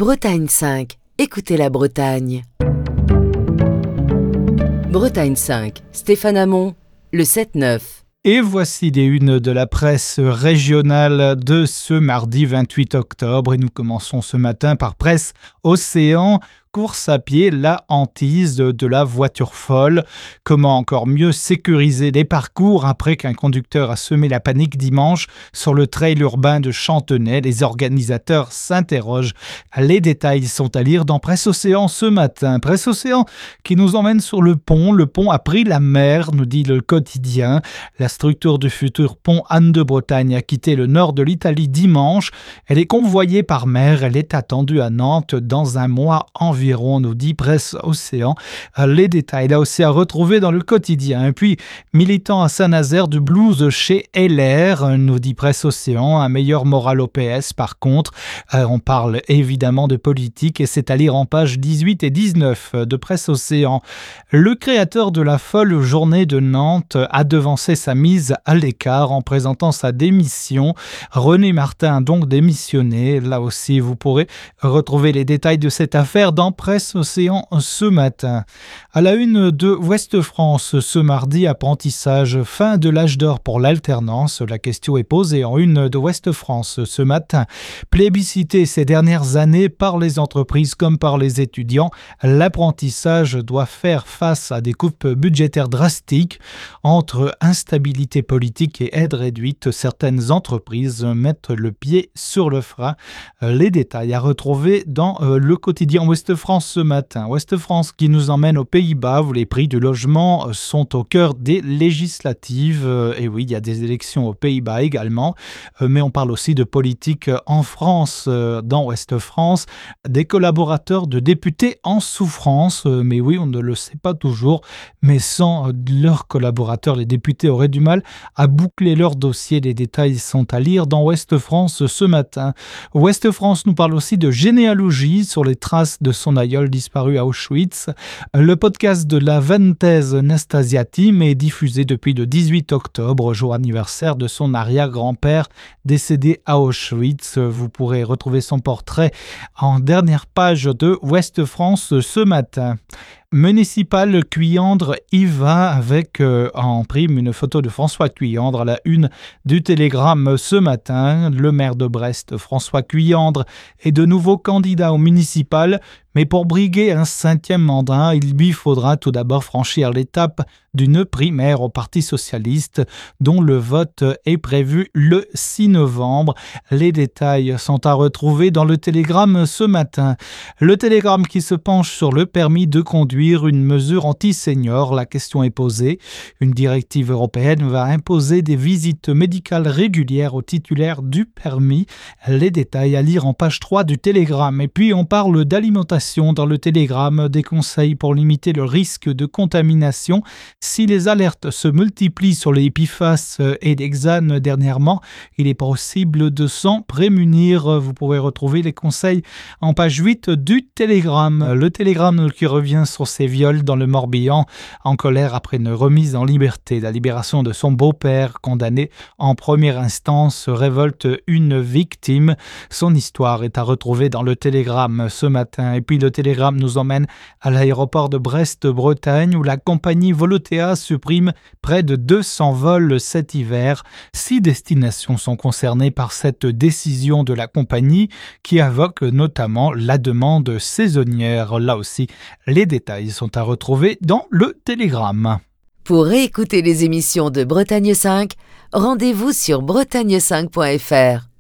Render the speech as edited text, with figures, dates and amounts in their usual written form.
Bretagne 5, écoutez la Bretagne. Bretagne 5, Stéphane Hamon, le 7-9. Et voici les unes de la presse régionale de ce mardi 28 octobre. Et nous commençons ce matin par Presse Océan. Course à pied, la hantise de la voiture folle. Comment encore mieux sécuriser les parcours après qu'un conducteur a semé la panique dimanche sur le trail urbain de Chantenay? Les organisateurs s'interrogent. Les détails sont à lire dans Presse Océan ce matin. Presse Océan qui nous emmène sur le pont. Le pont a pris la mer, nous dit le quotidien. La structure du futur pont Anne de Bretagne a quitté le nord de l'Italie dimanche. Elle est convoyée par mer. Elle est attendue à Nantes dans un mois environ, nous dit Presse Océan. Les détails là aussi à retrouver dans le quotidien. Et puis, militant à Saint-Nazaire du blues chez LR, nous dit Presse Océan. Un meilleur moral au PS par contre. On parle évidemment de politique et c'est à lire en pages 18 et 19 de Presse Océan. Le créateur de la folle journée de Nantes a devancé sa mise à l'écart en présentant sa démission. René Martin a donc démissionné. Là aussi, vous pourrez retrouver les détails de cette affaire dans Presse Océan ce matin. À la une de Ouest France ce mardi, apprentissage, fin de l'âge d'or pour l'alternance. La question est posée en une de Ouest France ce matin. Plébiscité ces dernières années par les entreprises comme par les étudiants, l'apprentissage doit faire face à des coupes budgétaires drastiques. Entre instabilité politique et aide réduite, certaines entreprises mettent le pied sur le frein. Les détails à retrouver dans le quotidien Ouest France ce matin. Ouest France qui nous emmène aux Pays-Bas où les prix du logement sont au cœur des législatives. Et oui, il y a des élections aux Pays-Bas également. Mais on parle aussi de politique en France, dans Ouest France. Des collaborateurs de députés en souffrance. Mais oui, on ne le sait pas toujours. Mais sans leurs collaborateurs, les députés auraient du mal à boucler leur dossier. Les détails sont à lire dans Ouest France ce matin. Ouest France nous parle aussi de généalogie sur les traces de son aïeul disparu à Auschwitz. Le podcast de la Vantaise Nastasia Tim est diffusé depuis le 18 octobre, jour anniversaire de son arrière-grand-père décédé à Auschwitz. Vous pourrez retrouver son portrait en dernière page de Ouest France ce matin. Municipal Cuyandre y va avec en prime une photo de François Cuyandre à la une du Télégramme ce matin. Le maire de Brest, François Cuyandre, est de nouveau candidat au municipal, mais pour briguer un 5e mandat, il lui faudra tout d'abord franchir l'étape d'une primaire au Parti socialiste dont le vote est prévu le 6 novembre. Les détails sont à retrouver dans le Télégramme ce matin. Le Télégramme qui se penche sur le permis de conduire, une mesure anti-senior. La question est posée. Une directive européenne va imposer des visites médicales régulières aux titulaires du permis. Les détails à lire en page 3 du Télégramme. Et puis on parle d'alimentation dans le Télégramme, des conseils pour limiter le risque de contamination. Si les alertes se multiplient sur les PFAS et l'hexane dernièrement, il est possible de s'en prémunir. Vous pourrez retrouver les conseils en page 8 du Télégramme. Le Télégramme qui revient sur ses viols dans le Morbihan, en colère après une remise en liberté. La libération de son beau-père, condamné en première instance, révolte une victime. Son histoire est à retrouver dans le Télégramme ce matin. Et puis le Télégramme nous emmène à l'aéroport de Brest-Bretagne où la compagnie Volotea supprime près de 200 vols cet hiver. 6 destinations sont concernées par cette décision de la compagnie qui invoque notamment la demande saisonnière. Là aussi, les détails sont à retrouver dans le Télégramme. Pour réécouter les émissions de Bretagne 5, rendez-vous sur bretagne5.fr.